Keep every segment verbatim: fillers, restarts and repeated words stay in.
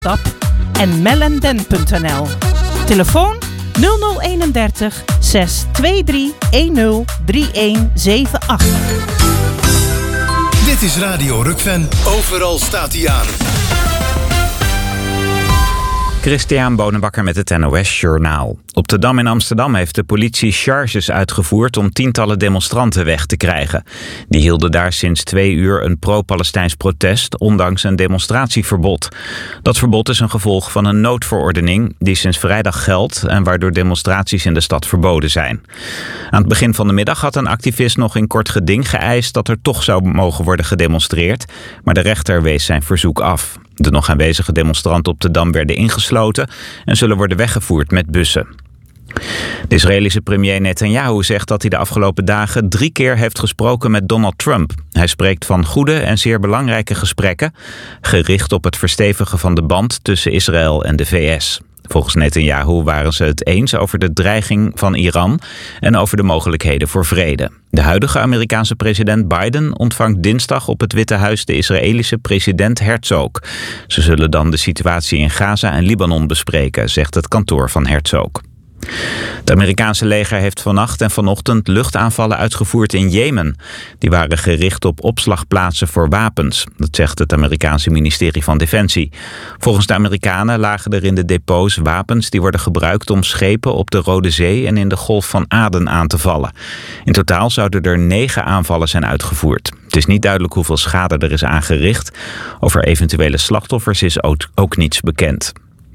Tap en mellenden punt n l. Telefoon nul nul eenendertig zes twee drie een nul drie een zeven acht. Dit is Radio Rukven. Overal staat hij aan. Christian Bonenbakker met het N O S Journaal. Op de Dam in Amsterdam heeft de politie charges uitgevoerd om tientallen demonstranten weg te krijgen. Die hielden daar sinds twee uur een pro-Palestijns protest, ondanks een demonstratieverbod. Dat verbod is een gevolg van een noodverordening die sinds vrijdag geldt en waardoor demonstraties in de stad verboden zijn. Aan het begin van de middag had een activist nog in kort geding geëist dat er toch zou mogen worden gedemonstreerd, maar de rechter wees zijn verzoek af. De nog aanwezige demonstranten op de Dam werden ingesloten en zullen worden weggevoerd met bussen. De Israëlische premier Netanyahu zegt dat hij de afgelopen dagen drie keer heeft gesproken met Donald Trump. Hij spreekt van goede en zeer belangrijke gesprekken, gericht op het verstevigen van de band tussen Israël en de V S. Volgens Netanyahu waren ze het eens over de dreiging van Iran en over de mogelijkheden voor vrede. De huidige Amerikaanse president Biden ontvangt dinsdag op het Witte Huis de Israëlische president Herzog. Ze zullen dan de situatie in Gaza en Libanon bespreken, zegt het kantoor van Herzog. Het Amerikaanse leger heeft vannacht en vanochtend luchtaanvallen uitgevoerd in Jemen. Die waren gericht op opslagplaatsen voor wapens. Dat zegt het Amerikaanse ministerie van Defensie. Volgens de Amerikanen lagen er in de depots wapens die worden gebruikt om schepen op de Rode Zee en in de Golf van Aden aan te vallen. In totaal zouden er negen aanvallen zijn uitgevoerd. Het is niet duidelijk hoeveel schade er is aangericht. Over eventuele slachtoffers is ook, ook niets bekend.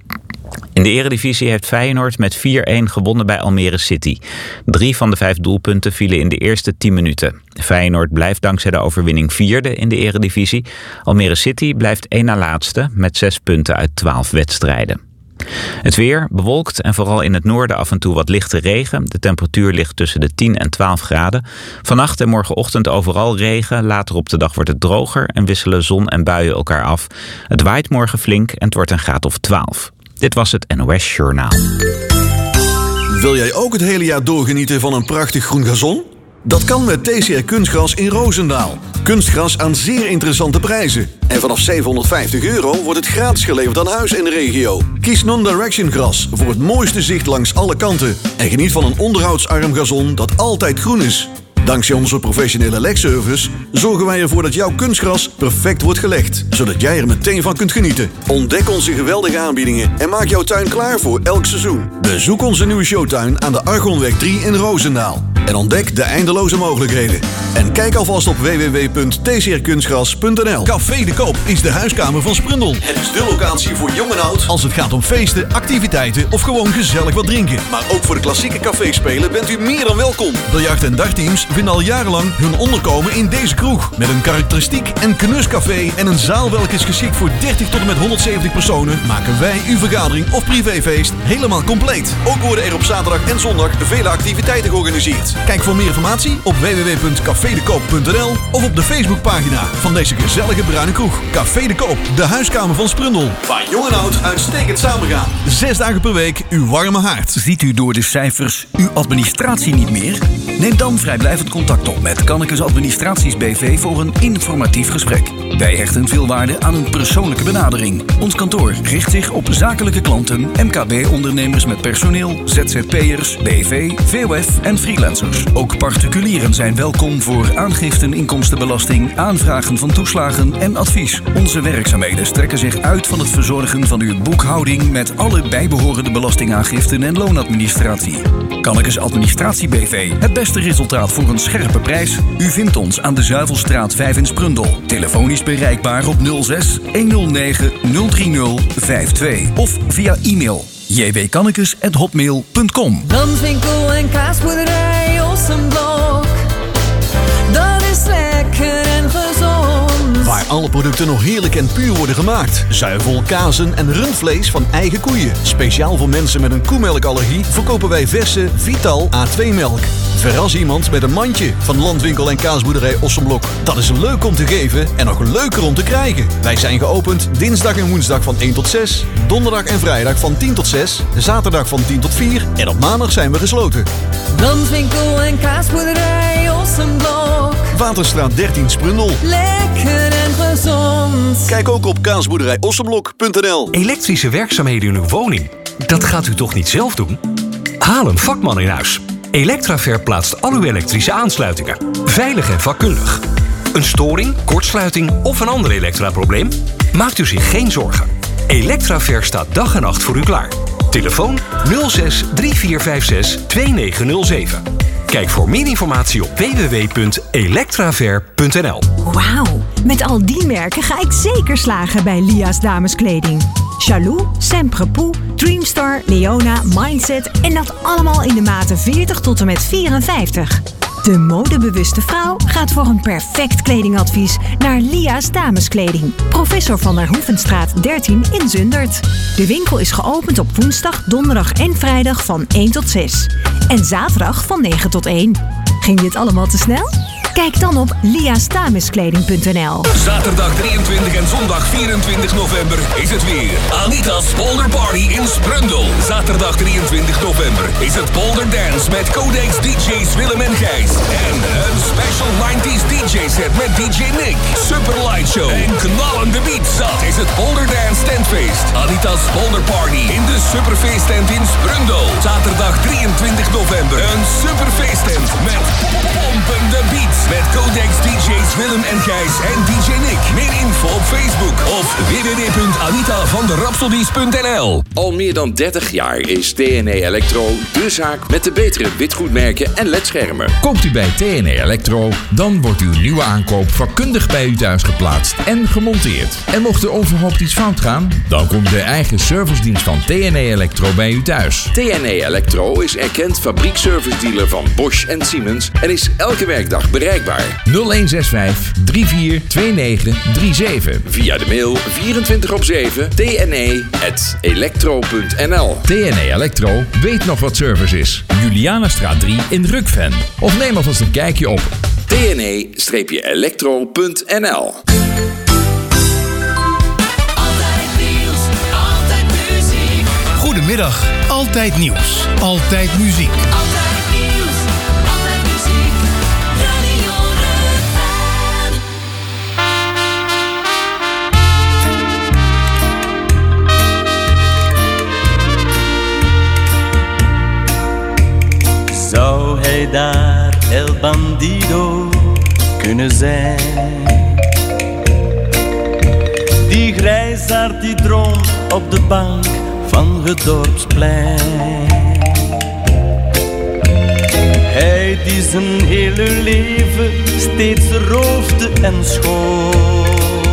In de Eredivisie heeft Feyenoord met vier-een gewonnen bij Almere City. Drie van de vijf doelpunten vielen in de eerste tien minuten. Feyenoord blijft dankzij de overwinning vierde in de Eredivisie. Almere City blijft één na laatste met zes punten uit twaalf wedstrijden. Het weer bewolkt en vooral in het noorden af en toe wat lichte regen. De temperatuur ligt tussen de tien en twaalf graden. Vannacht en morgenochtend overal regen. Later op de dag wordt het droger en wisselen zon en buien elkaar af. Het waait morgen flink en het wordt een graad of twaalf. Dit was het N O S Journaal. Wil jij ook het hele jaar doorgenieten van een prachtig groen gazon? Dat kan met T C R Kunstgras in Roosendaal. Kunstgras aan zeer interessante prijzen. En vanaf zevenhonderdvijftig euro wordt het gratis geleverd aan huis in de regio. Kies Non-Direction gras voor het mooiste zicht langs alle kanten. En geniet van een onderhoudsarm gazon dat altijd groen is. Dankzij onze professionele legservice zorgen wij ervoor dat jouw kunstgras perfect wordt gelegd, zodat jij er meteen van kunt genieten. Ontdek onze geweldige aanbiedingen en maak jouw tuin klaar voor elk seizoen. Bezoek onze nieuwe showtuin aan de Argonweg drie in Roosendaal. En ontdek de eindeloze mogelijkheden. En kijk alvast op w w w punt t c r kunstgras punt n l. Café de Koop is de huiskamer van Sprundel. Het is de locatie voor jong en oud als het gaat om feesten, activiteiten of gewoon gezellig wat drinken. Maar ook voor de klassieke caféspelen bent u meer dan welkom. Biljart- en dartteams vinden al jarenlang hun onderkomen in deze kroeg. Met een karakteristiek en knuscafé en een zaal welke is geschikt voor dertig tot en met honderdzeventig personen, maken wij uw vergadering of privéfeest helemaal compleet. Ook worden er op zaterdag en zondag vele activiteiten georganiseerd. Kijk voor meer informatie op w w w punt café de koop punt n l of op de Facebookpagina van deze gezellige bruine kroeg. Café de Koop, de huiskamer van Sprundel. Waar jong en oud uitstekend samengaan. Zes dagen per week uw warme haard. Ziet u door de cijfers uw administratie niet meer? Neem dan vrijblijvend contact op met Kannekes Administraties B V voor een informatief gesprek. Wij hechten veel waarde aan een persoonlijke benadering. Ons kantoor richt zich op zakelijke klanten, M K B-ondernemers met personeel, Z Z P'ers, B V, V O F en freelancers. Ook particulieren zijn welkom voor aangiften inkomstenbelasting, aanvragen van toeslagen en advies. Onze werkzaamheden strekken zich uit van het verzorgen van uw boekhouding met alle bijbehorende belastingaangiften en loonadministratie. Kannekes Administratie B V, het beste resultaat voor een scherpe prijs. U vindt ons aan de Zuivelstraat vijf in Sprundel. Telefonisch bereikbaar op nul zes honderd negen nul drie nul vijf twee of via e-mail j w kannekes at hotmail punt com. Landwinkel en kaasboerderij Ossenblok. Dat is lekker en gezond. Waar alle producten nog heerlijk en puur worden gemaakt. Zuivel, kazen en rundvlees van eigen koeien. Speciaal voor mensen met een koemelkallergie verkopen wij verse Vital A twee melk. Verras iemand met een mandje van Landwinkel en kaasboerderij Ossenblok. Dat is leuk om te geven en nog leuker om te krijgen. Wij zijn geopend dinsdag en woensdag van één tot zes. Donderdag en vrijdag van tien tot zes. Zaterdag van tien tot vier. En op maandag zijn we gesloten. Landwinkel en kaasboerderij Ossenblok. Waterstraat dertien Sprundel. Lekker en gezond. gezond. Kijk ook op kaasboerderij ossenblok punt n l. Elektrische werkzaamheden in uw woning. Dat gaat u toch niet zelf doen? Haal een vakman in huis. Electraver plaatst al uw elektrische aansluitingen. Veilig en vakkundig. Een storing, kortsluiting of een ander elektraprobleem? Maakt u zich geen zorgen. Electraver staat dag en nacht voor u klaar. Telefoon nul zes drie vier vijf zes twee negen nul zeven. Kijk voor meer informatie op w w w punt electraver punt n l. Wauw, met al die merken ga ik zeker slagen bij Lia's dameskleding. Jaloux, Semprepoux, Dreamstar, Leona, Mindset en dat allemaal in de maten veertig tot en met vierenvijftig. De modebewuste vrouw gaat voor een perfect kledingadvies naar Lia's dameskleding. Professor van der Hoevenstraat dertien in Zundert. De winkel is geopend op woensdag, donderdag en vrijdag van één tot zes. En zaterdag van negen tot één. Ging dit allemaal te snel? Kijk dan op lia's dameskleding punt n l. Zaterdag drieëntwintig en zondag vierentwintig november is het weer. Anita's Polder Party in Sprundel. Zaterdag drieëntwintig november is het Polder Dance met Codex D J's Willem en Gijs. En een special nineties D J set met D J Nick. Super Light Show en knallende beats. Dat is het Polder Dance Tentfeest. Anita's Polder Party in de Superfeesttent in Sprundel. Zaterdag drieëntwintig november. Een superfeesttent met pompende beats. Met Codex D J's Willem en Gijs en D J Nick. Meer info op Facebook of w w w punt anita van de rhapsodies punt n l. Al meer dan dertig jaar is T N E Electro de zaak met de betere witgoedmerken en ledschermen. Koopt u bij T N E Electro, dan wordt uw nieuwe aankoop vakkundig bij u thuis geplaatst en gemonteerd. En mocht er onverhoopt iets fout gaan, dan komt de eigen servicedienst van T N E Electro bij u thuis. T N E Electro is erkend fabriekservice dealer van Bosch en Siemens en is elke werkdag bereikbaar. nul een zes vijf drie vier twee negen drie zeven. Via de mail vierentwintig op zeven t n e punt electro punt n l. T N E Electro weet nog wat service is. Julianastraat drie in Rukven. Of neem alvast een kijkje op t n e electro punt n l. Goedemiddag, altijd nieuws, altijd muziek. Zou hij daar El Bandido kunnen zijn? Die grijsaard die droomt op de bank van het dorpsplein. Hij die zijn hele leven steeds roofde en schoot.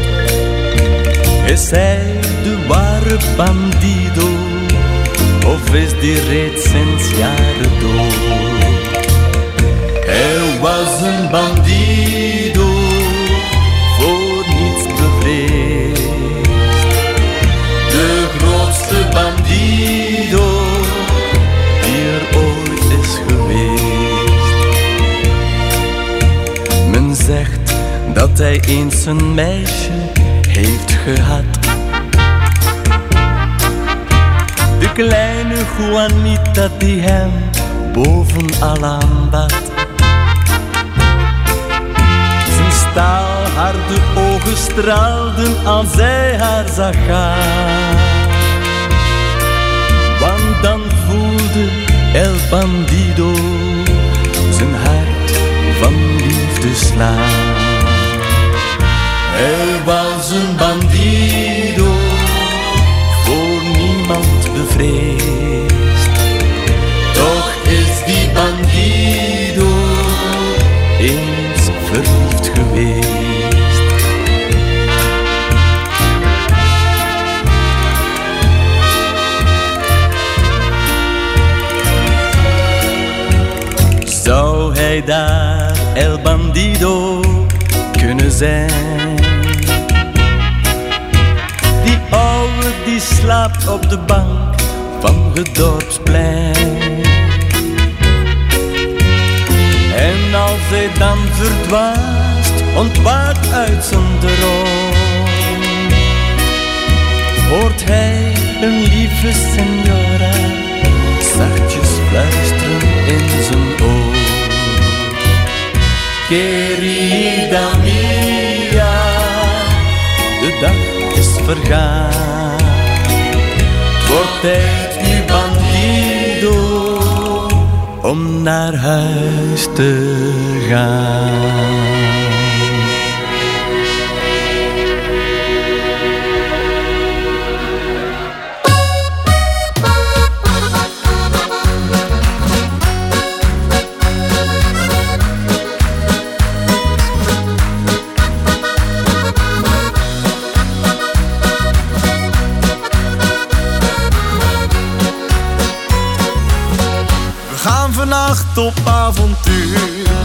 Is hij de ware Bandido? Of is die reeds sinds jaren dood? Hij was een bandido, voor niets bevreesd. De grootste bandido die er ooit is geweest. Men zegt dat hij eens een meisje heeft gehad. De kleine Juanita die hem bovenal aanbad. Zijn staalharde ogen straalden als zij haar zag gaan. Want dan voelde El Bandido zijn hart van liefde slaan. Hij was een bandido, voor niemand bevreesd. Toch is die bandido eens verliefd geweest. Zou hij daar El Bandido kunnen zijn? Die ouwe die slaapt op de bank van het dorpsplein. En als hij dan verdwaast ontwaakt uit zijn droom, hoort hij een lieve senora zachtjes fluisteren in zijn oor. Querida mia, vergaan. Het wordt tijd nu, bandido, om naar huis te gaan. Vannacht op avontuur,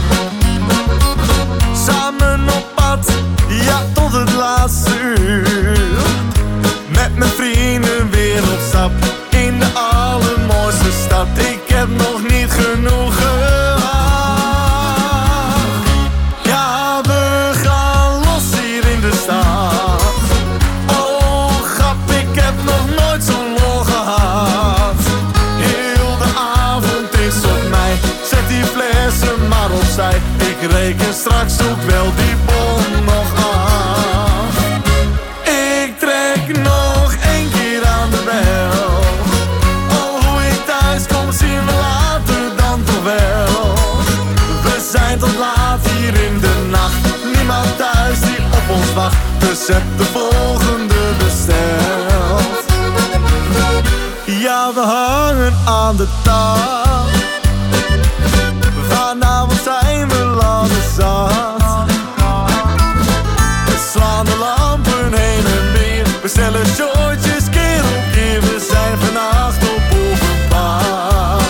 samen op pad, ja tot het laatste uur. Met mijn vrienden weer op stap, in de allermooiste stad. Ik heb nog niet genoeg gehad. Ja, we gaan los hier in de stad. Oh grap, ik heb nog nooit zo'n lol gehad. Heel de avond is op mij, zet die flessen maar opzij. Ik reken straks ook wel die bon nog af. Ik trek nog één keer aan de bel. Oh, hoe ik thuis kom zien we later dan toch wel. We zijn tot laat hier in de nacht, niemand thuis die op ons wacht. Dus heb de volgende besteld. Ja, we hangen aan de touw. Vanavond zijn we langer zat. We slaan de lampen heen en weer, bestellen shortjes keer op keer. We zijn vannacht op openbaar.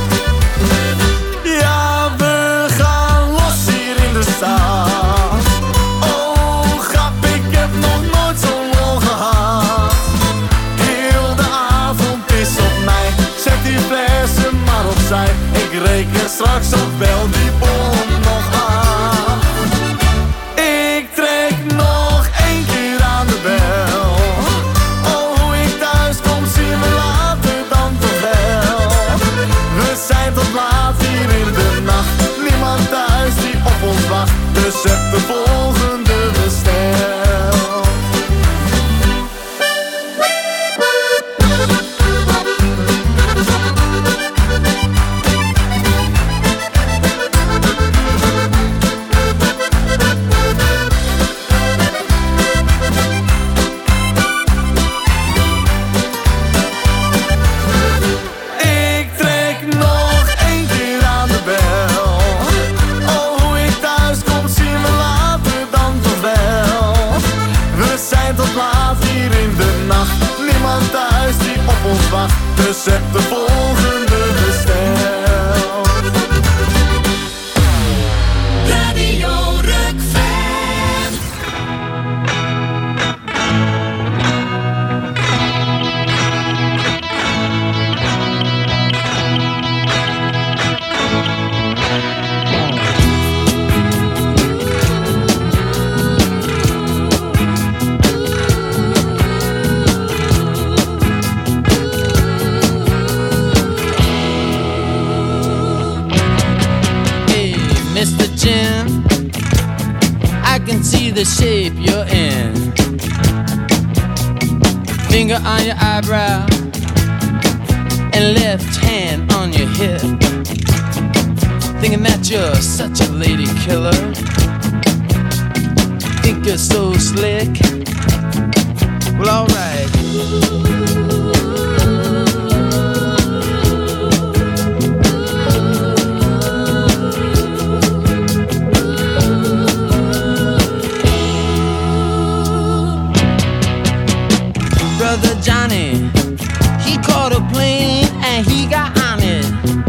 Ja, we gaan los hier in de stad. Oh grap, ik heb nog nooit zo'n lol gehad. Heel de avond is op mij, zet die flessen maar opzij. Ik reken straks ook wel die bon nog af. Ik trek nog één keer aan de bel. Oh, hoe ik thuis kom zien we later dan toch wel. We zijn tot laat hier in de nacht, niemand thuis die op ons wacht. Dus heb de volgende besteld. Dus heb de volgende besteld. Radio Rukven. See the shape you're in. Finger on your eyebrow and left hand on your hip. Thinking that you're such a lady killer. Think you're so slick. Well, alright. Brother Johnny, he caught a plane and he got on it.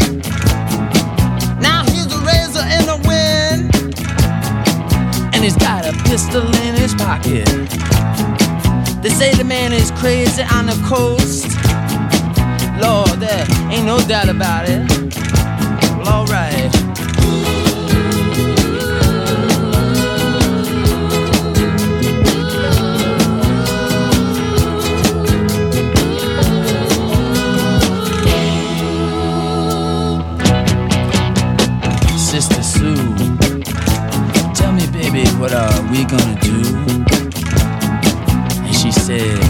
Now he's a razor in the wind, and he's got a pistol in his pocket. They say the man is crazy on the coast. Lord, there ain't no doubt about it. Well, alright. Sister Sue, tell me, baby, what are we gonna do? And she said,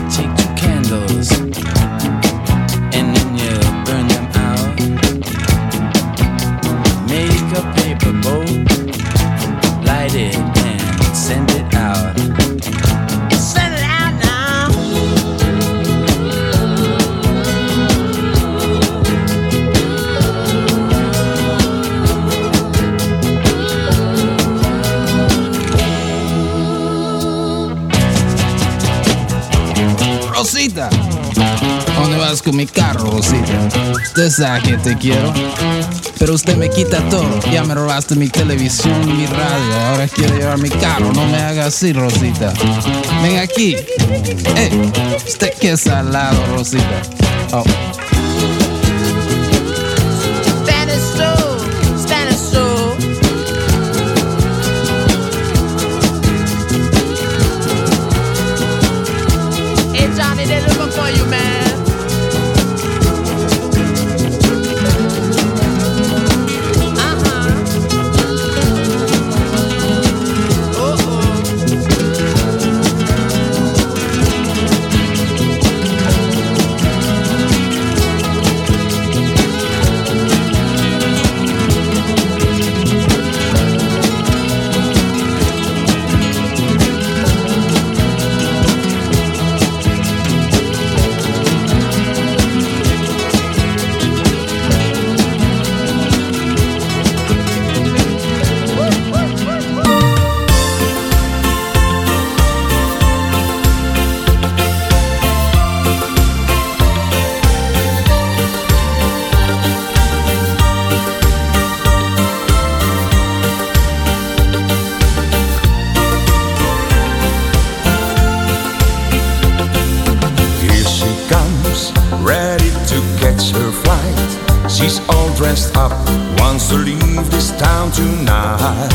Rosita, ¿dónde vas con mi carro, Rosita? Usted sabe que te quiero, pero usted me quita todo. Ya me robaste mi televisión, mi radio, ahora quiero llevar mi carro. No me haga así, Rosita. Ven aquí. Eh, usted que salado, Rosita. Oh. Spanish soul, Spanish soul. Hey Johnny, they're looking for you, man. Dressed up, wants to leave this town tonight.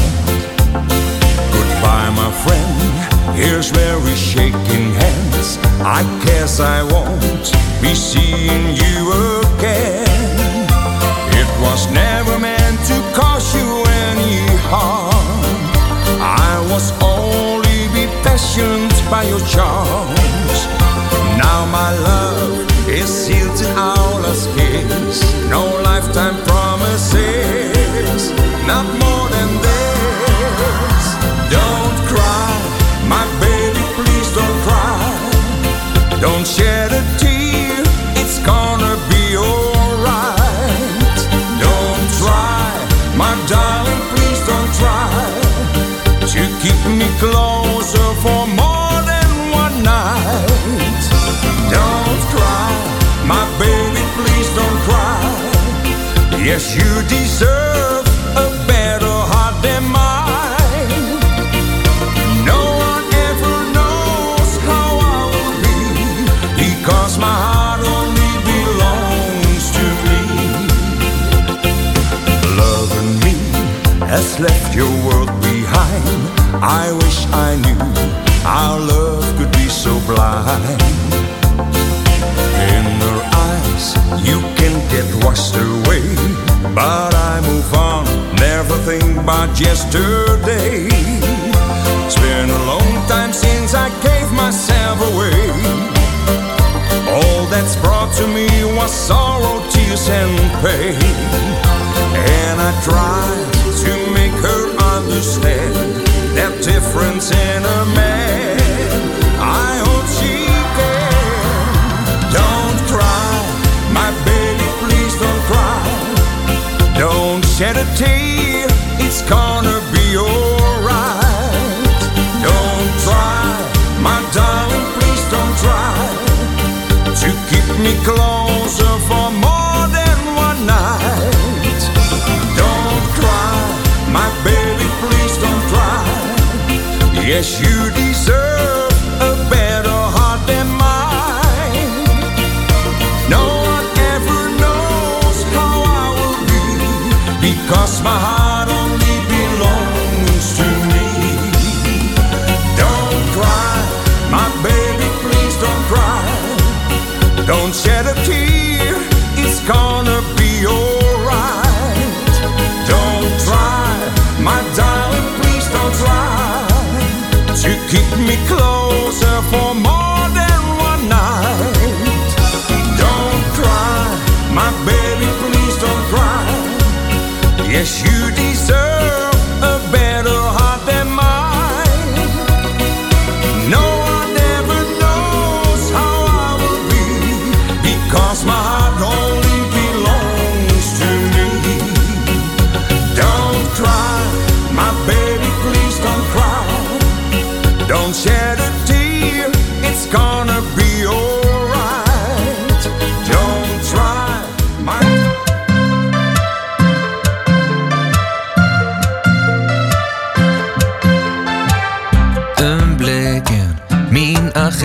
Goodbye, my friend, here's where we're shaking hands. I guess I won't be seeing you again. It was never meant to cause you any harm. I was only be passionate by your charms. Now my love is sealed in our last kiss. No lifetime promises, not more than this. Don't cry, my baby, please don't cry. Don't shed a tear, it's gonna be alright. Don't try, my darling, please don't try to keep me closer for more than one night. Don't cry, my baby, please don't cry. Yes, you deserve a better heart than mine. No one ever knows how I will be, because my heart only belongs to me. Loving me has left your world behind. I wish I knew our love could be so blind. In her eyes, you can get washed away, but I move on, never think about yesterday. It's been a long time since I gave myself away. All that's brought to me was sorrow, tears and pain. And I tried to make her understand that difference in a man. I hope she can. Don't cry, my baby, please don't cry. Don't shed a tear, it's gonna be alright. Don't try, my darling, please don't try to keep me closer for more than one night. Don't cry, my baby, please don't cry. Yes, you deserve a better heart than mine. No one ever knows how I will be, because my heart only belongs to me. Don't cry, my baby, please don't cry. Don't shed a tear, it's gonna be alright. Don't try, my darling, please don't try to keep me closer for more than one night. Don't cry, my baby, please don't cry. Yes, you deserve a better heart than mine. No one ever knows how I will be, because my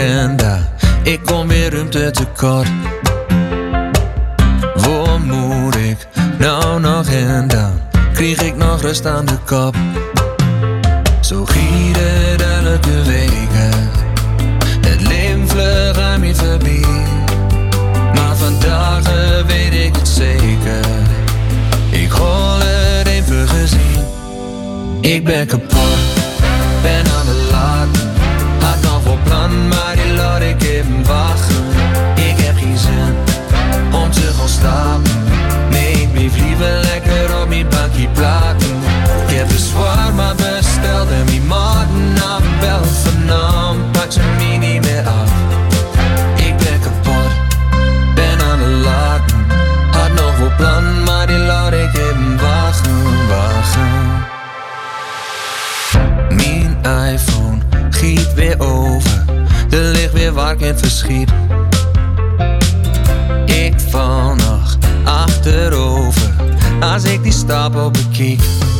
agenda. Ik kom weer ruimte tekort. Waar moet ik nou nog heen dan? Kreeg ik nog rust aan de kop? Zo giet het elke weken. Het leven vlug aan mij voorbij. Maar vandaag weet ik het zeker. Ik hol het even gezien. Ik ben kapot, ben aan de laat. Had nog wel plan, maar die laat ik even wachten. Ik heb geen zin om te gaan slapen. Nee, ik blijf liever lekker op mijn bankje platen. Ik heb de zwaar maar besteld en mijn maten afbelt vanavond. Pak ze me niet meer af. Ik ben kapot, ben aan de laten. Had nog wel plan, maar die laat ik even wachten, wachten. Mijn iPhone giet weer over. Er ligt weer waar ik in verschiet. Ik val nog achterover als ik die stapel bekijk.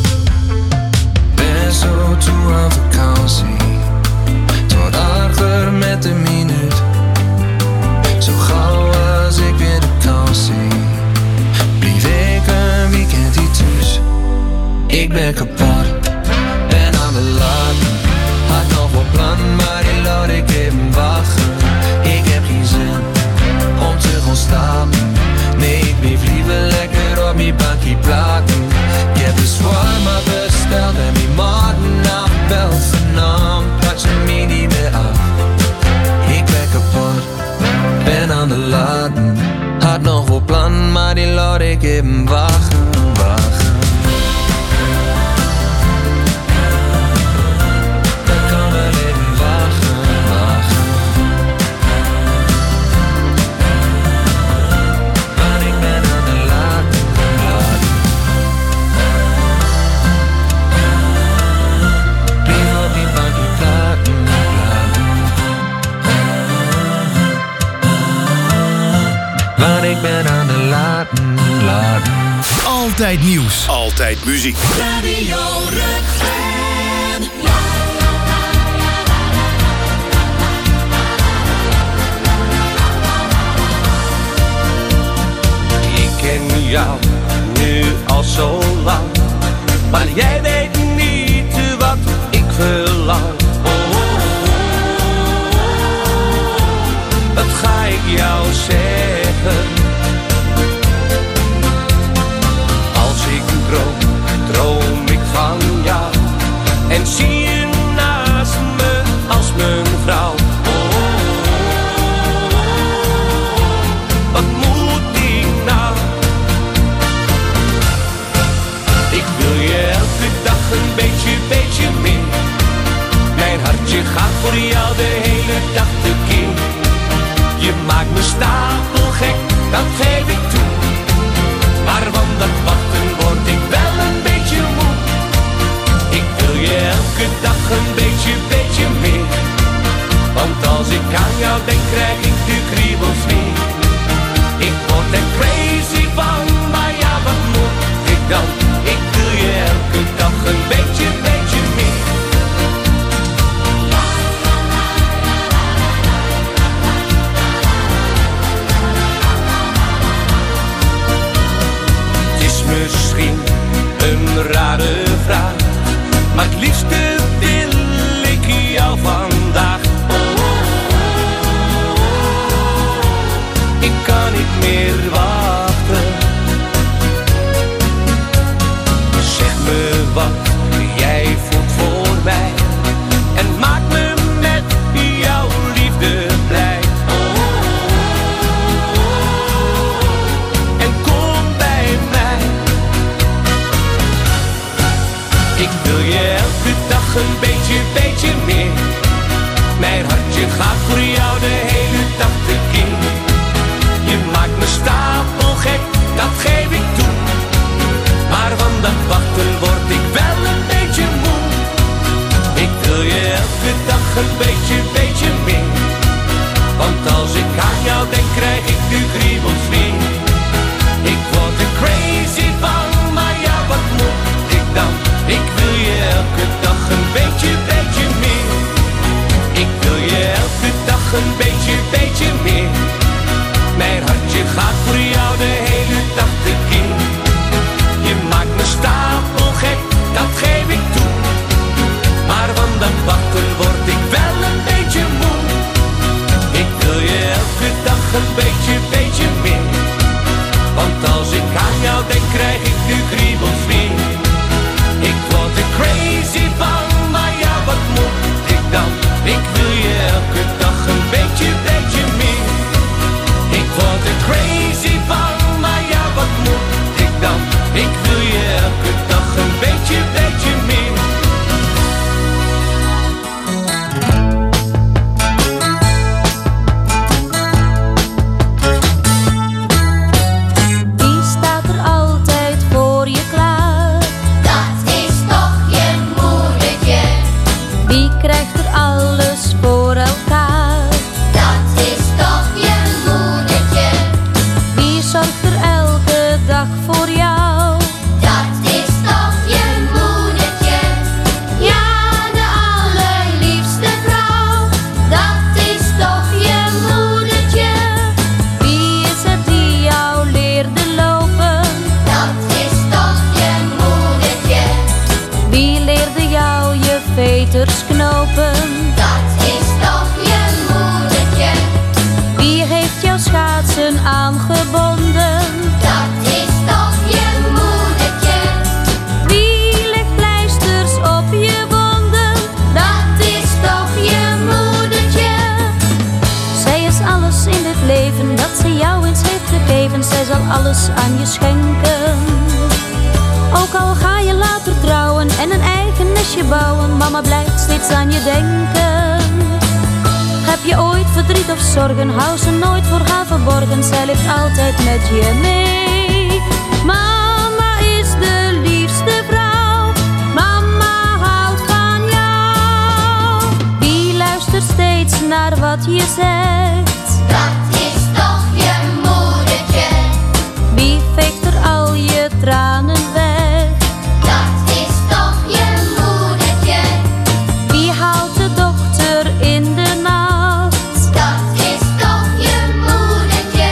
Ben zo toe aan vakantie. Het wordt achter met de minuut. Zo gauw als ik weer de kans zie, blijf ik een weekend hier thuis. Ik ben kapot, ben aan de laat. Had nog wel plan, maar die laat ik even wachten. Ik heb geen zin om te gaan slapen. Nee, ik blijf liever lekker op mijn bankje platen. Ik heb de zwaar maar besteld en mijn maten afbelt vanavond. Pak ze me niet meer af. Ik ben kapot, ben aan de laten. Had nog wel plan, maar die laat ik even wachten, wachten. Ik ben aan de laten, laten. Altijd nieuws. Altijd muziek. Radio Ruggen. Ik ken jou nu al zo lang, maar jij weet niet wat ik verlang. Oh, oh, oh, oh. Wat ga ik jou zeggen? Als ik droom, droom ik van jou en zie je naast me als mijn vrouw. Oh, oh, oh, oh. Wat moet ik nou? Ik wil je elke dag een beetje, beetje meer. Mijn hartje gaat voor jou de hele dag tekeer. Je maakt me stapelgek, dat geef ik toe. Maar van dat wachten word ik wel een beetje moe. Ik wil je elke dag een beetje, beetje meer. Want als ik aan jou denk, krijg ik de kriebels weer. Ik word er crazy van, maar ja, wat moet ik dan? Ik wil je elke dag een beetje, beetje meer. Misschien een rare vraag, maar het liefste wil ik jou vandaag. Oh, oh, oh, oh. Ik kan niet meer wachten. Zeg me wat jij voelt voor mij en maak me met jouw liefde blij. Oh, oh, oh, oh. En kom bij mij. Ik wil je elke dag een beetje, beetje meer. Mijn hartje gaat voor jou de hele dag tekeer. Je maakt me stapelgek, dat geef ik toe. Maar van dat wachten word ik wel een beetje moe. Ik wil je elke dag een beetje, beetje meer. Want als ik aan jou denk, krijg ik de kriebels weer. Ik word er crazy van, maar ja, wat moet ik dan? Ik wil je elke dag een beetje, beetje meer. beetje meer. Want als ik aan jou denk, krijg ik nu kriebels weer. Ik word er crazy van, maar ja, wat moet ik dan? Ik wil je elke dag een beetje, beetje meer. Ik word er crazy van, maar ja, wat moet ik dan? Ik wil je elke dag een beetje, beetje meer. Wie staat er altijd voor je klaar? Dat is toch je moedertje. Wie krijgt er alles voor elkaar? Dat is toch je moedertje. Wie zorgt er elke dag voor jou? Dat is toch je moedertje. Ja, de allerliefste vrouw. Dat is toch je moedertje. Wie is het die jou leerde lopen? Dat is toch je moedertje. Wie leerde jou je veters knopen? Dat is toch je moedertje. Wie heeft jouw schaatsen aangebonden? Dat is toch je moedertje. Wie legt pleisters op je wonden? Dat is toch je moedertje. Zij is alles in dit leven dat ze jou eens heeft gegeven. Zij zal alles aan je schenken. Ook al ga je later trouwen en een eigen nestje bouwen, mama blijft steeds aan je denken. Heb je ooit verdriet of zorgen, hou ze nooit voor haar verborgen. Zij leeft altijd met je mee. Mama is de liefste vrouw. Mama houdt van jou. Wie luistert steeds naar wat je zegt? Dat is toch je moedertje. Wie veegt er al je tranen weg? Dat is toch je moedertje. Wie haalt de dokter in de nacht? Dat is toch je moedertje.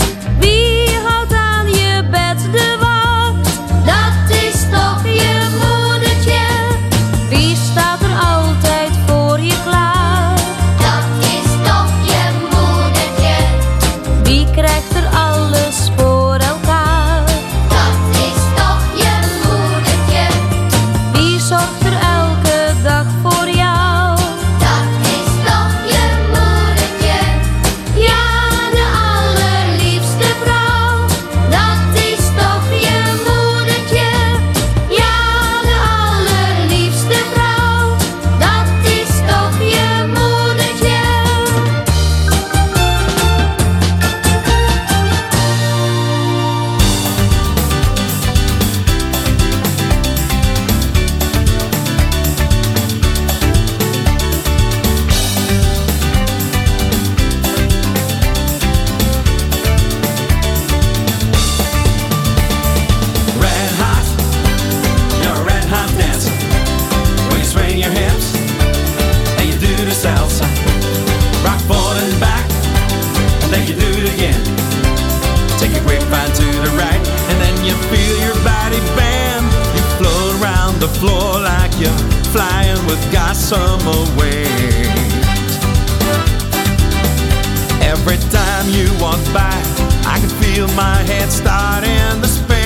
Wie houdt aan je bed de wacht? Dat is toch je moedertje. Wie staat er altijd voor je klaar? Dat is toch je moedertje. Wie krijgt er alles voor elkaar? Dat is toch je moedertje. Wie zorgt er elke dag voor jou? Dat is toch je moedertje. Ja, de allerliefste vrouw. Dat is toch je moedertje. Ja, de allerliefste vrouw. Dat is toch je moedertje. Red hot, you're a red hot dancer. When you swing your hips and you do the salsa, rock forward and back, and then you do it again. Take a grapevine to the right, and then you feel your body bend. You float around the floor like you're flying with gossamer wings. Every time you walk by, I can feel my head starting to spin.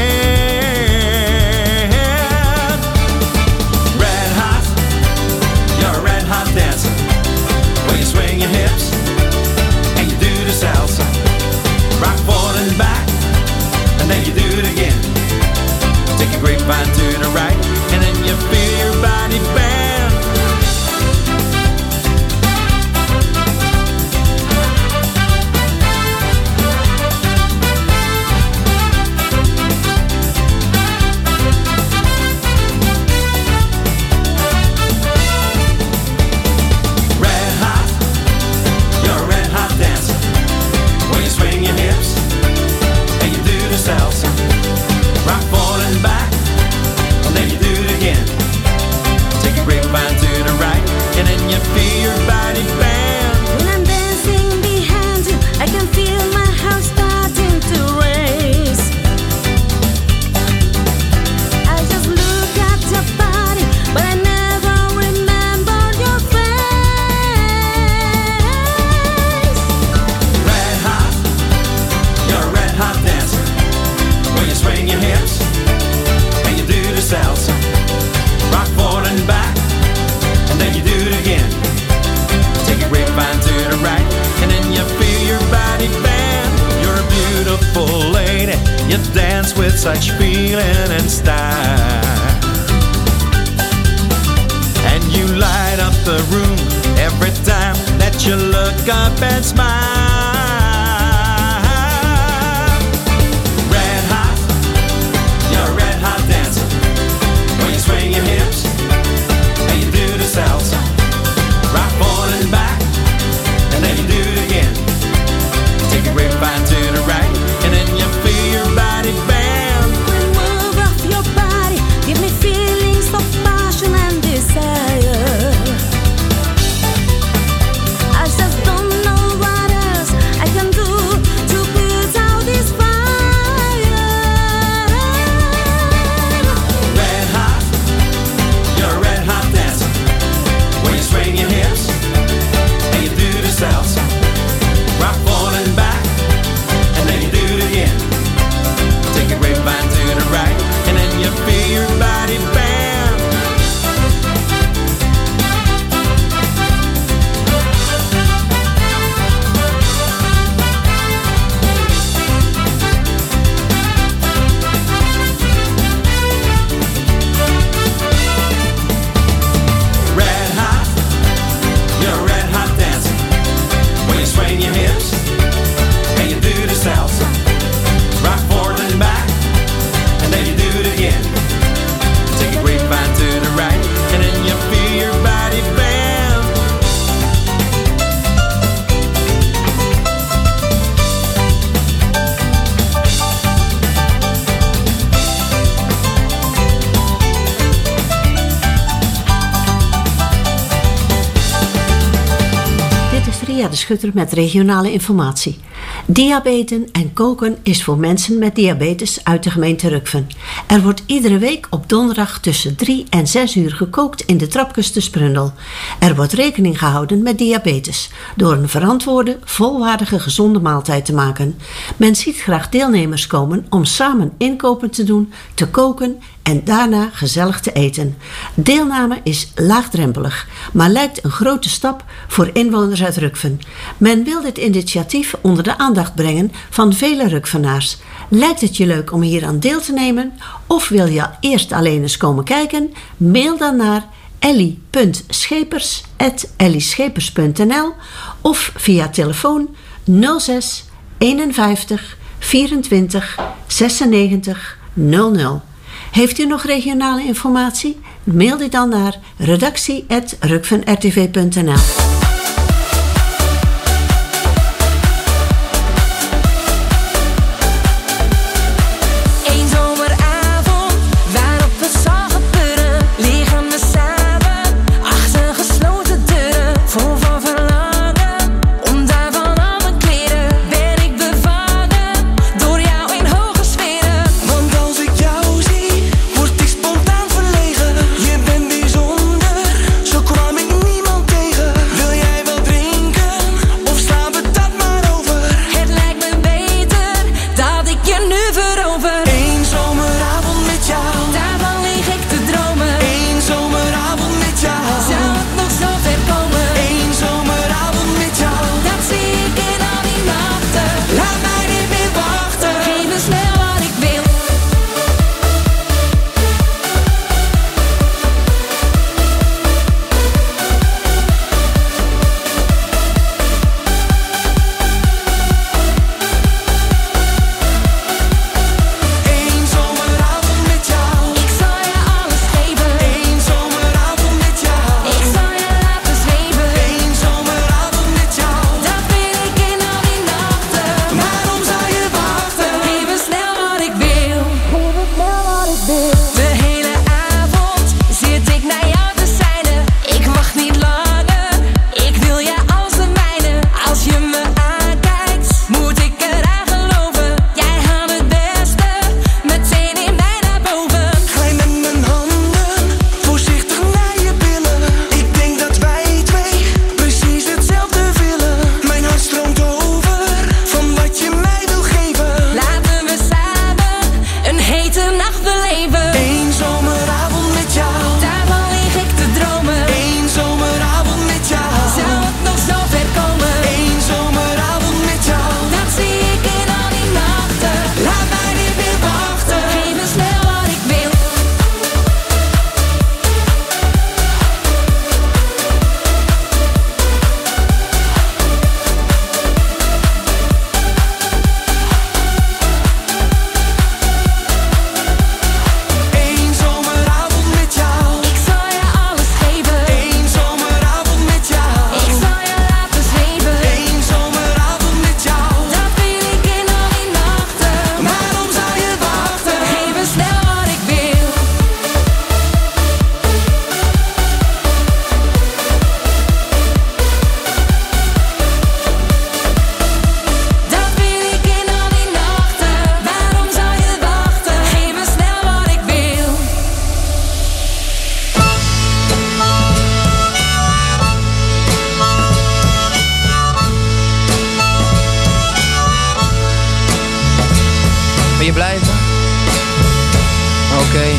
Red hot, you're a red hot dancer. When you swing your hips and you do the salsa, rock forward and back, and then you do it again. Take a grapevine to the right, and then you feel your body bend. red hot dancer, when you swing your hips and you do the salsa, rock forward and back, and then you do it again. Take a grapevine to the right, and then you feel your body bend. You're a beautiful lady, you dance with such feeling and style, and you light up the room every time that you look up and smile. Red hot, you're a red hot dancer, when you swing your hips and you do the salsa, rock forward and back, and then you do it again. Take a grapevine to the right, and then you feel your body bend. Move off your body, give me feelings of passion and desire. I just don't know what else I can do to put out this fire. Red hot, you're a red hot dancer, when you swing your hips and you do the salsa, rock forward and back, and then you do it again. Take a grapevine to the right, and then you feel your body bend. Red hot, you're a red hot dancer, when you swing your hips and you do the salsa, rock forward and back, and then you do it again. Take a grapevine to the right, and then you feel your body bend. Dit is Ria de Schutter met regionale informatie. Diabeten en koken is voor mensen met diabetes uit de gemeente Rukven. Er wordt iedere week op donderdag tussen drie en zes uur gekookt in de Trapkes te Sprundel. Er wordt rekening gehouden met diabetes door een verantwoorde, volwaardige, gezonde maaltijd te maken. Men ziet graag deelnemers komen om samen inkopen te doen, te koken en daarna gezellig te eten. Deelname is laagdrempelig, maar lijkt een grote stap voor inwoners uit Rukven. Men wil dit initiatief onder de aandacht brengen van vele Rukvenaars. Lijkt het je leuk om hier aan deel te nemen? Of wil je eerst alleen eens komen kijken? Mail dan naar ellie punt schepers apenstaartje ellieschepers punt n l of via telefoon nul zes eenenvijftig vierentwintig zesennegentig nul nul. Heeft u nog regionale informatie? Mail dit dan naar redactie apenstaartje rukven r t v punt n l. Wil Wil je blijven? Oké. Okay.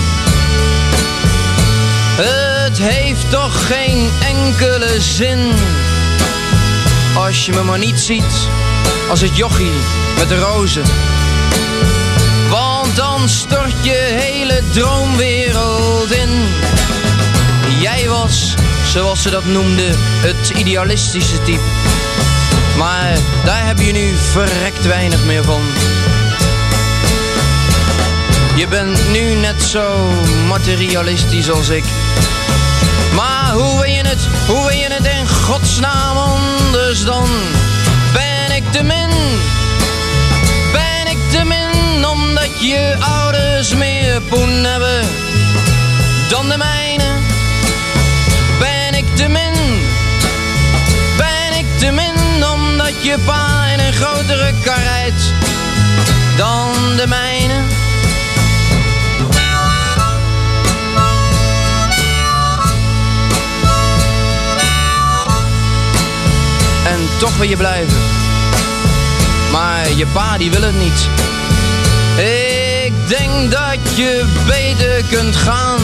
Het heeft toch geen enkele zin als je me maar niet ziet als het jochie met de rozen. Want dan stort je hele droomwereld in. Jij was, zoals ze dat noemden, het idealistische type. Maar daar heb je nu verrekt weinig meer van. Je bent nu net zo materialistisch als ik. Maar hoe wil je het, hoe wil je het in godsnaam anders dan? Ben ik te min? Ben ik te min omdat je ouders meer poen hebben dan de mijne? Ben ik te min? Ben ik te min omdat je pa in een grotere kar rijdt dan de mijne? En toch wil je blijven. Maar je pa die wil het niet. Ik denk dat je beter kunt gaan.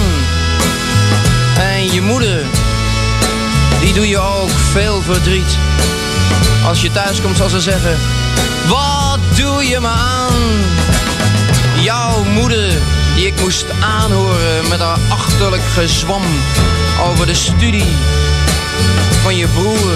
En je moeder, die doe je ook veel verdriet. Als je thuis komt zal ze zeggen: wat doe je me aan? Jouw moeder, die ik moest aanhoren met haar achterlijk gezwam over de studie van je broer.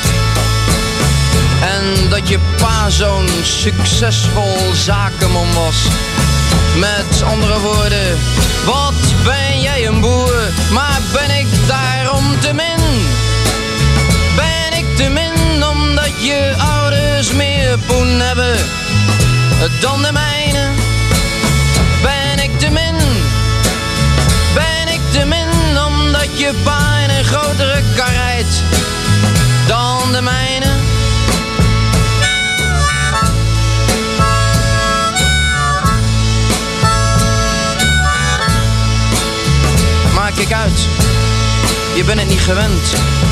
En dat je pa zo'n succesvol zakenman was. Met andere woorden, wat ben jij een boer, maar ben ik daarom te min? Ben ik te min omdat je ouders meer poen hebben dan de mijne? Ben ik te min? Ben ik te min omdat je pa in een grotere kar rijdt dan de mijne? Kijk uit, je bent het niet gewend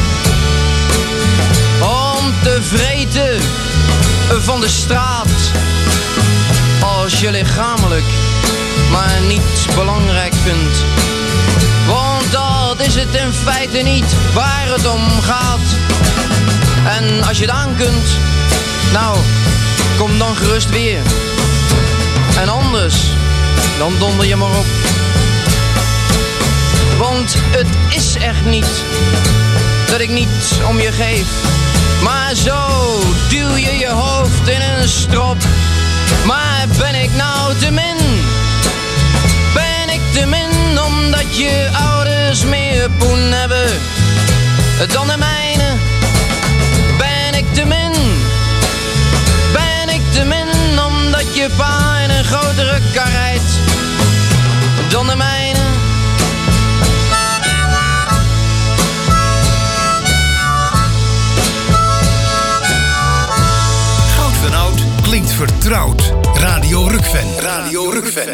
om te vreten van de straat als je lichamelijk maar niet belangrijk vindt. Want dat is het in feite niet waar het om gaat. En als je het aan kunt, nou, kom dan gerust weer. En anders, dan donder je maar op. Want het is echt niet dat ik niet om je geef. Maar zo duw je je hoofd in een strop. Maar ben ik nou te min? Ben ik te min omdat je ouders meer poen hebben dan de mijne? Ben ik te min? Ben ik te min omdat je pa in een grotere kar rijdt dan de mijne? Klinkt vertrouwd. Radio Rukven. Radio Rukven.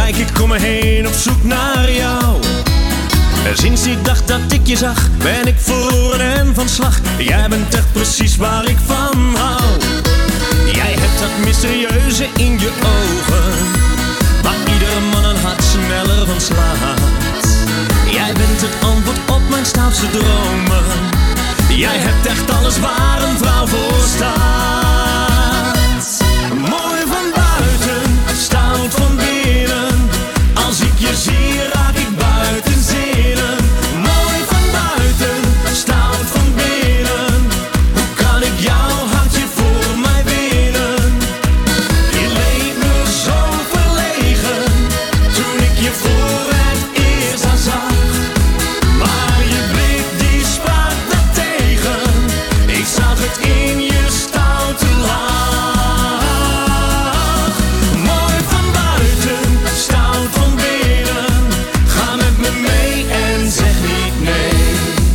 Kijk, ik kom me heen op zoek naar jou. Sinds die dag dat ik je zag, ben ik verloren en van slag. Jij bent echt precies waar ik van hou. Jij hebt dat mysterieuze in je ogen, waar iedere man een hart sneller van slaat. Jij bent het antwoord op mijn stoutste dromen. Jij hebt echt alles waar een vrouw voor staat. Mooi van buiten, stout van binnen. Als ik je zie, raak ik buiten zinnen. Mooi van buiten, stout van binnen. Hoe kan ik jouw hartje voor mij winnen? Je leek me zo verlegen toen ik je voor het eerst aan zag. Maar je blik die sprak dat tegen. Ik zag het in je stoute lach. Mooi van buiten, stout van binnen. Ga met me mee en zeg niet nee.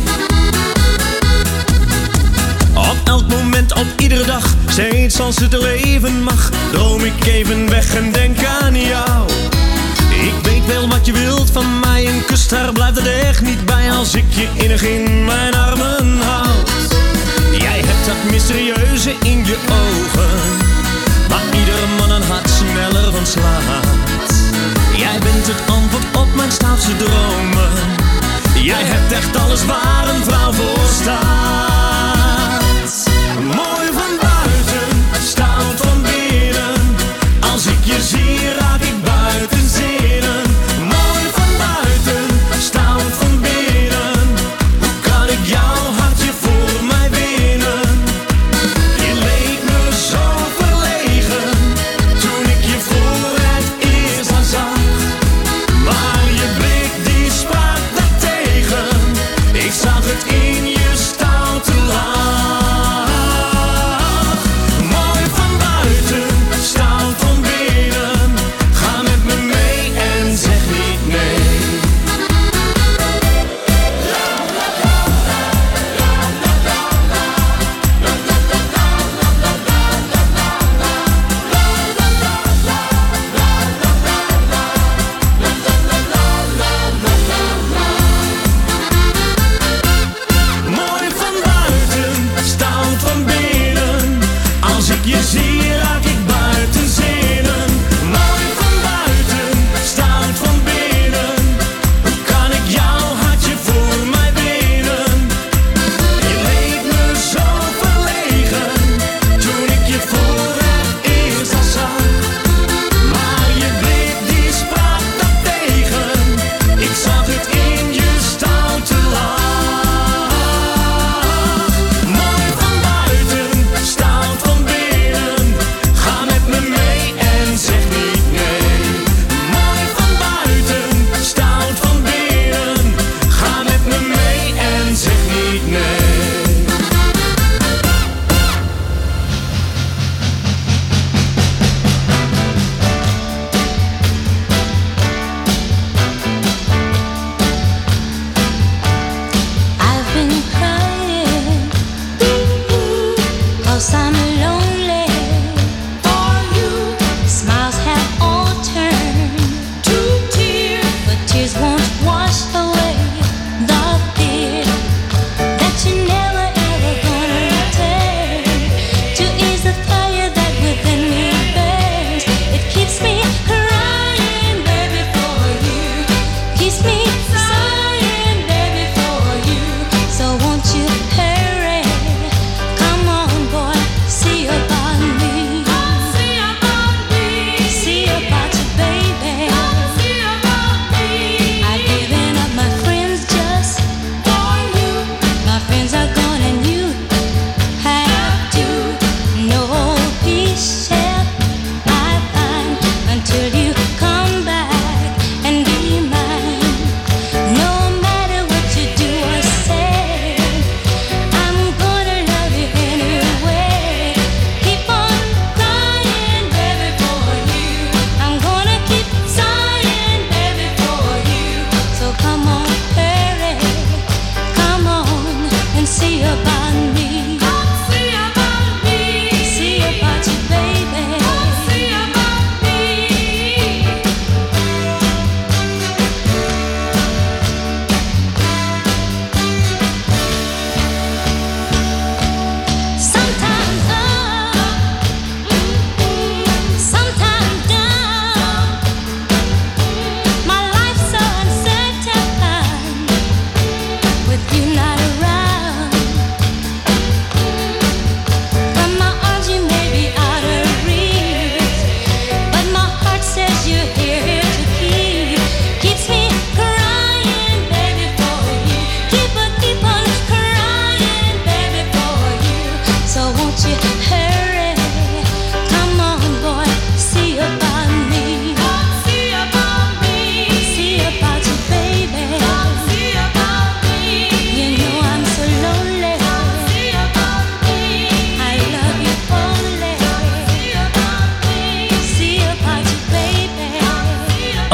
Op elk moment, op iedere dag, steeds als het leven mag, droom ik even weg en denk aan jou. Ik weet wel wat je wilt van mij, een kus, daar blijft het echt niet bij als ik je innig in mijn armen houd. Jij hebt dat mysterieuze in je ogen, waar iedere man een hart sneller van slaat. Jij bent het antwoord op mijn stoutste dromen. Jij hebt echt alles waar een vrouw voor staat. Mooi van buiten, stout van binnen. Als ik je zie, raak ik buiten zinnen. Mooi van buiten, stout van binnen. Hoe kan ik jouw hartje voor mij winnen? Je leek me zo verlegen toen ik je voor het eerst aan zag. Maar je blik die sprak dat tegen. Ik zag het in je stoute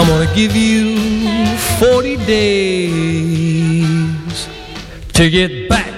I'm gonna give you forty days to get back.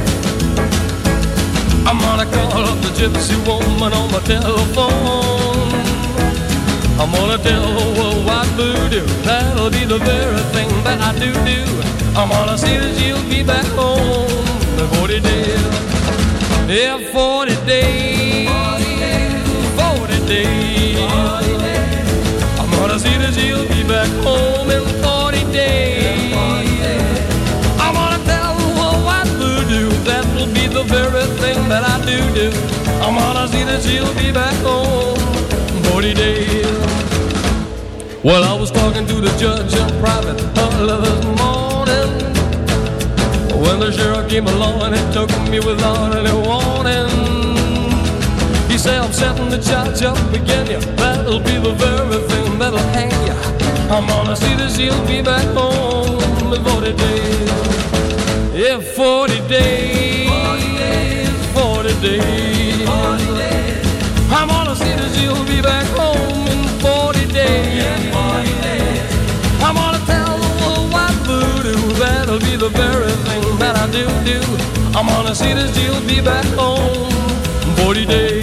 I'm gonna call up the gypsy woman on my telephone. I'm gonna tell her what voodoo, that'll be the very thing that I do do. I'm gonna see that she'll be back home in forty days. Yeah, forty days, forty days. I'm gonna see that she'll be back home in forty days. I'm gonna tell her what voodoo, that'll be the very thing that I do do. I'm gonna see that she'll be back home in forty days. Well, I was talking to the judge in private early this morning, when the sheriff came along and he took me without any warning. He said, I'm setting the charge up again, yeah, that'll be the very thing that'll hang ya. I'm gonna see that she'll be back home in forty days. Yeah, forty days, forty days, forty days. I'm gonna see that she'll be back home in forty days. I'm gonna tell the world what voodoo, that'll be the very thing that I do do. I'm gonna see that she'll be back home in forty days.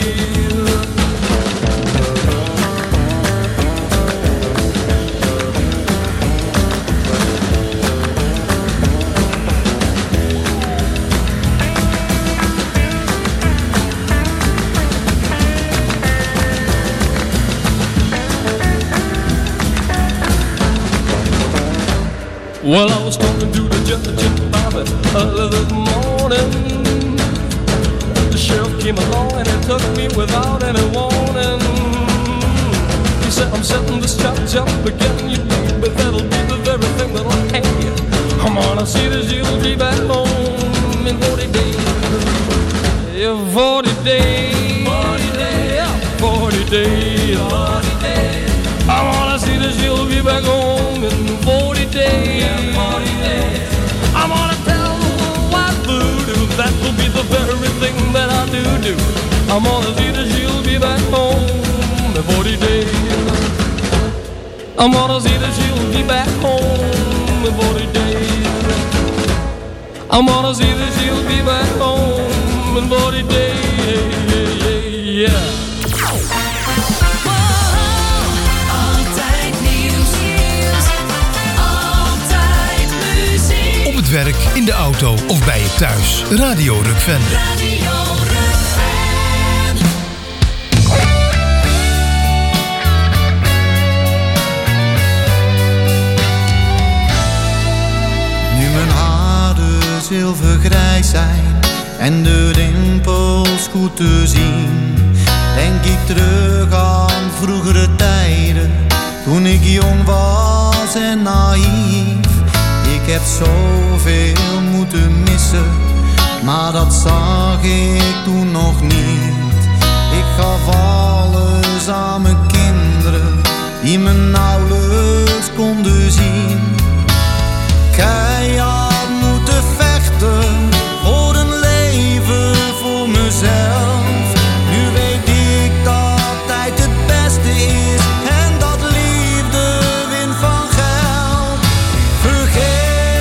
Well, I was talking to the judge about it early this morning. The sheriff came along and he took me without any warning. He said, I'm setting this charge up again, you baby, that'll be the very thing that'll hang you. I'm gonna see that you'll be back home in forty days. Yeah, forty days, forty days, yeah, forty days, forty days. I wanna see that she'll be back home in forty days. I'm gonna tell her what voodoo, that will be the very thing that I do do. I'm gonna see that she'll be back home in forty days. I'm gonna see that she'll be back home in forty days. I'm gonna see that she'll be back home in forty days. Yeah. Op het werk, in de auto of bij je thuis. Radio Rukven. Radio Rukven. Nu mijn haren zilvergrijs zijn en de rimpels goed te zien, denk ik terug aan vroegere tijden, toen ik jong was en naïef. Ik heb zoveel moeten missen, maar dat zag ik toen nog niet. Ik gaf alles aan mijn kinderen, die me nauwelijks konden zien. Keihard moeten vechten, voor een leven voor mezelf. Nu weet ik dat tijd het beste is en dat liefde wint van geld. Vergeet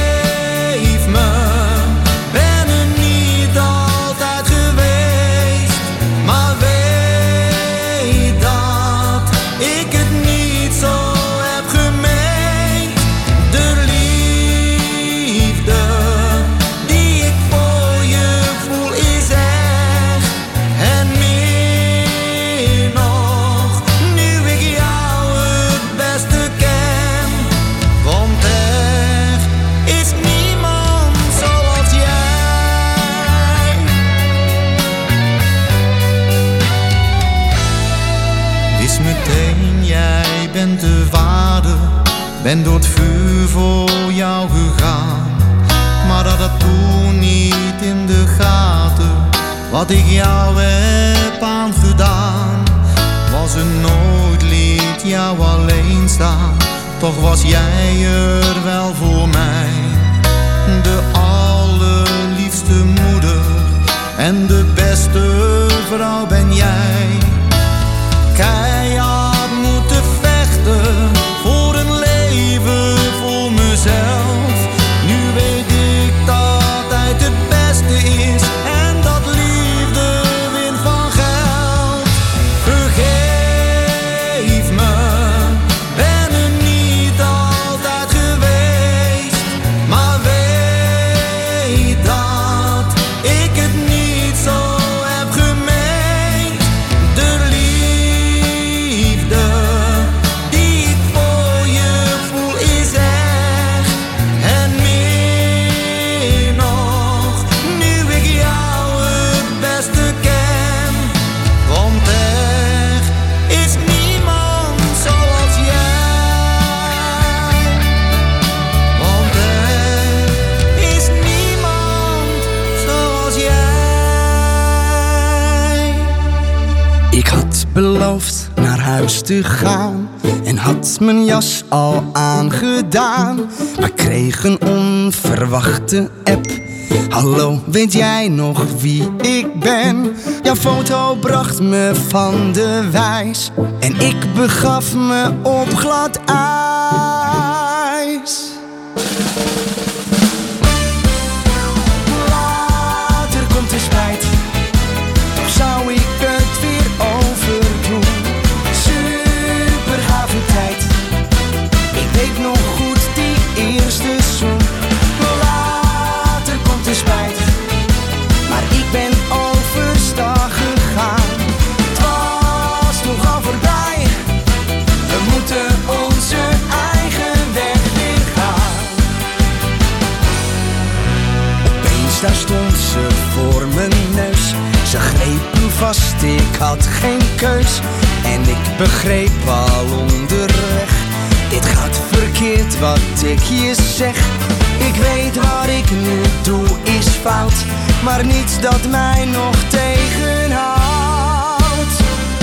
ben door het vuur voor jou gegaan, maar dat had toen niet in de gaten. Wat ik jou heb aangedaan, was er nooit, liet jou alleen staan. Toch was jij er wel voor mij, de allerliefste moeder en de beste vrouw ben jij. Keihard moeten vechten voor een leven beloofd naar huis te gaan en had mijn jas al aangedaan, maar kreeg een onverwachte app. Hallo, weet jij nog wie ik ben? Jouw foto bracht me van de wijs en ik begaf me op glad ijs. Later komt de spijt, toch zou ik het weer overdoen. Super gave tijd, ik weet nog goed die eerste zoen. Later komt de spijt, maar ik ben overstag gegaan. Het was nog al voorbij, we moeten onze eigen weg weer gaan. Opeens daar stond ze voor mijn neus, ze greep me vast, ik had geen keus. En ik begreep al onderweg, dit gaat verkeerd wat ik je zeg. Ik weet wat ik nu doe is fout, maar niets dat mij nog tegenhoudt.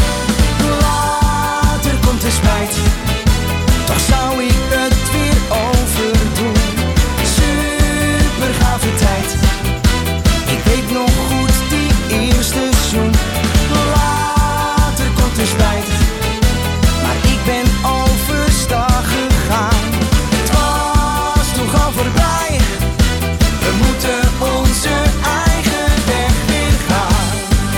Later komt de spijt, toch zou ik het weer overdoen. Super gave tijd, ik weet nog goed die eerste zoen. Later komt de spijt, maar ik ben overstag gegaan. Het was toch al voorbij, we moeten onze eigen weg weer gaan.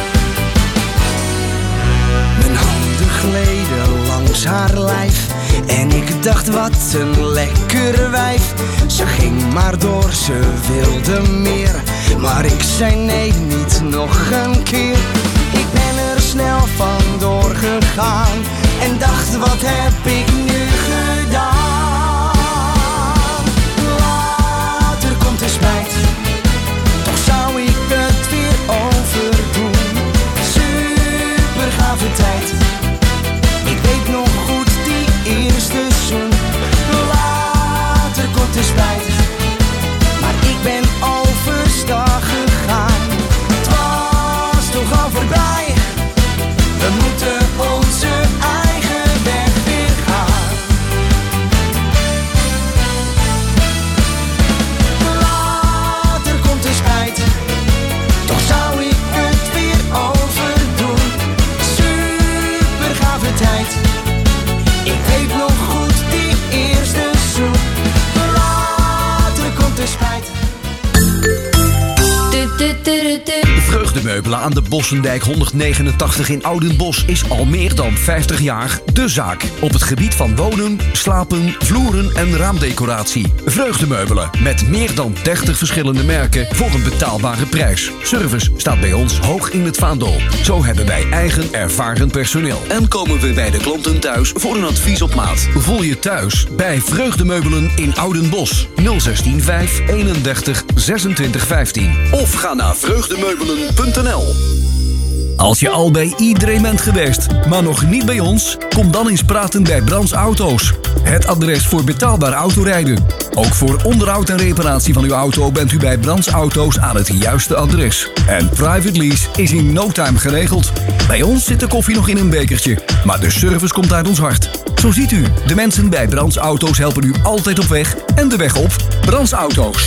Mijn handen gleden langs haar lijf en ik dacht wat een lekker wijf. Ze ging maar door, ze wilde meer, maar ik zei nee, niet nog een keer. Ik ben er snel vandoor gegaan en dacht wat heb ik nu gedaan. Later komt de spijt, toch zou ik het weer overdoen. Super gave tijd, ik weet nog goed die eerste zoen. Later komt de spijt, maar ik ben overstag gegaan. Het was toch al voorbij, we moeten onze eigen weg weer gaan. Later komt de spijt, toch zou ik het weer overdoen. Super gave tijd, ik weet nog goed die eerste zoen. Later komt de spijt. Vreugdemeubelen aan de Bossendijk honderdnegenentachtig in Oudenbosch is al meer dan vijftig jaar de zaak. Op het gebied van wonen, slapen, vloeren en raamdecoratie. Vreugdemeubelen met meer dan dertig verschillende merken voor een betaalbare prijs. Service staat bij ons hoog in het vaandel. Zo hebben wij eigen ervaren personeel. En komen we bij de klanten thuis voor een advies op maat. Voel je thuis bij Vreugdemeubelen in Oudenbosch. nul zestien vijf eenendertig zesentwintig vijftien. Of ga naar vreugdemeubelen punt n l. Als je al bij iedereen bent geweest, maar nog niet bij ons, kom dan eens praten bij Brands Auto's. Het adres voor betaalbaar autorijden. Ook voor onderhoud en reparatie van uw auto bent u bij Brands Auto's aan het juiste adres. En private lease is in no time geregeld. Bij ons zit de koffie nog in een bekertje, maar de service komt uit ons hart. Zo ziet u, de mensen bij Brands Auto's helpen u altijd op weg en de weg op. Brands Auto's,